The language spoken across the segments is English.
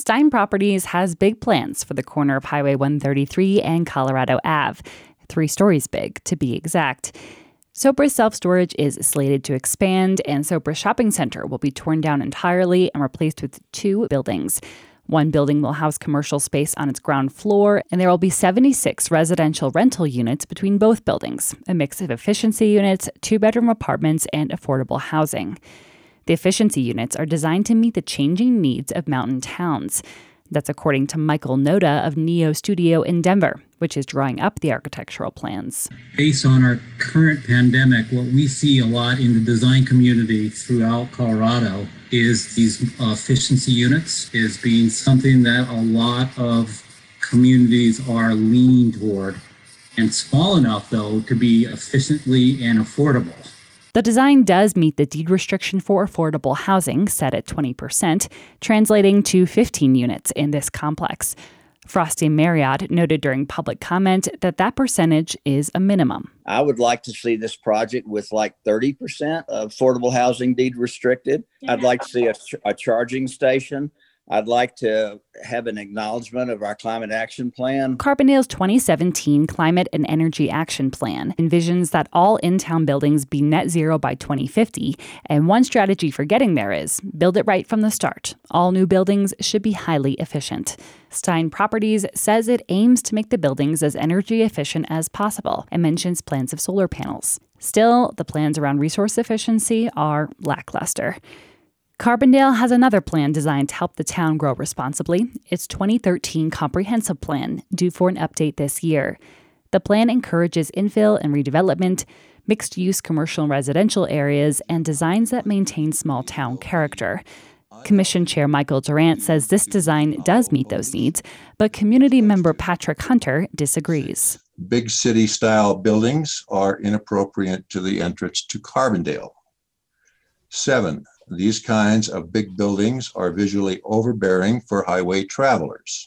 Stein Properties has big plans for the corner of Highway 133 and Colorado Ave, 3 stories big to be exact. Sopra's self-storage is slated to expand, and Sopra Shopping Center will be torn down entirely and replaced with 2 buildings. One building will house commercial space on its ground floor, and there will be 76 residential rental units between both buildings, a mix of efficiency units, 2-bedroom apartments, and affordable housing. The efficiency units are designed to meet the changing needs of mountain towns. That's according to Michael Noda of Neo Studio in Denver, which is drawing up the architectural plans. Based on our current pandemic, what we see a lot in the design community throughout Colorado is these efficiency units is being something that a lot of communities are leaning toward, and small enough, though, to be efficiently and affordable. The design does meet the deed restriction for affordable housing, set at 20%, translating to 15 units in this complex. Frosty Marriott noted during public comment that percentage is a minimum. I would like to see this project with like 30% of affordable housing deed restricted. Yeah. I'd like to see a charging station. I'd like to have an acknowledgement of our climate action plan. Carbondale's 2017 Climate and Energy Action Plan envisions that all in-town buildings be net zero by 2050, and one strategy for getting there is build it right from the start. All new buildings should be highly efficient. Stein Properties says it aims to make the buildings as energy efficient as possible and mentions plans of solar panels. Still, the plans around resource efficiency are lackluster. Carbondale has another plan designed to help the town grow responsibly, its 2013 Comprehensive Plan, due for an update this year. The plan encourages infill and redevelopment, mixed-use commercial and residential areas, and designs that maintain small-town character. Commission Chair Michael Durant says this design does meet those needs, but community member Patrick Hunter disagrees. Big city-style buildings are inappropriate to the entrance to Carbondale. 7. These kinds of big buildings are visually overbearing for highway travelers.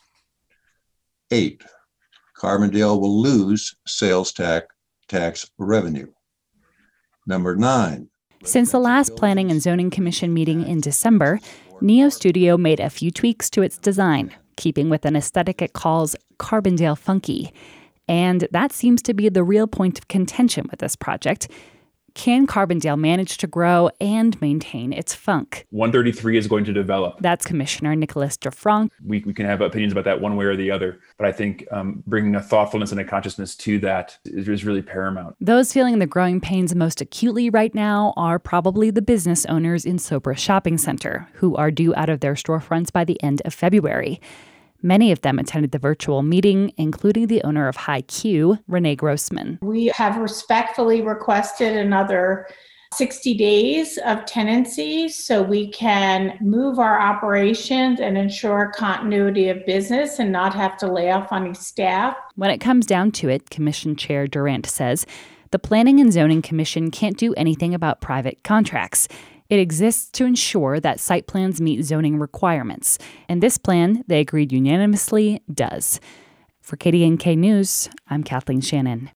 8. Carbondale will lose sales tax revenue. Number 9. Since the last Planning and Zoning Commission meeting in December, Neo Studio made a few tweaks to its design, keeping with an aesthetic it calls Carbondale funky. And that seems to be the real point of contention with this project. Can Carbondale manage to grow and maintain its funk? 133 is going to develop. That's Commissioner Nicholas DeFranc. We can have opinions about that one way or the other, but I think bringing a thoughtfulness and a consciousness to that is really paramount. Those feeling the growing pains most acutely right now are probably the business owners in Sopra Shopping Center, who are due out of their storefronts by the end of February. Many of them attended the virtual meeting, including the owner of HiQ, Renee Grossman. We have respectfully requested another 60 days of tenancy so we can move our operations and ensure continuity of business and not have to lay off any staff. When it comes down to it, Commission Chair Durant says, the Planning and Zoning Commission can't do anything about private contracts. It exists to ensure that site plans meet zoning requirements. And this plan, they agreed unanimously, does. For KDNK News, I'm Kathleen Shannon.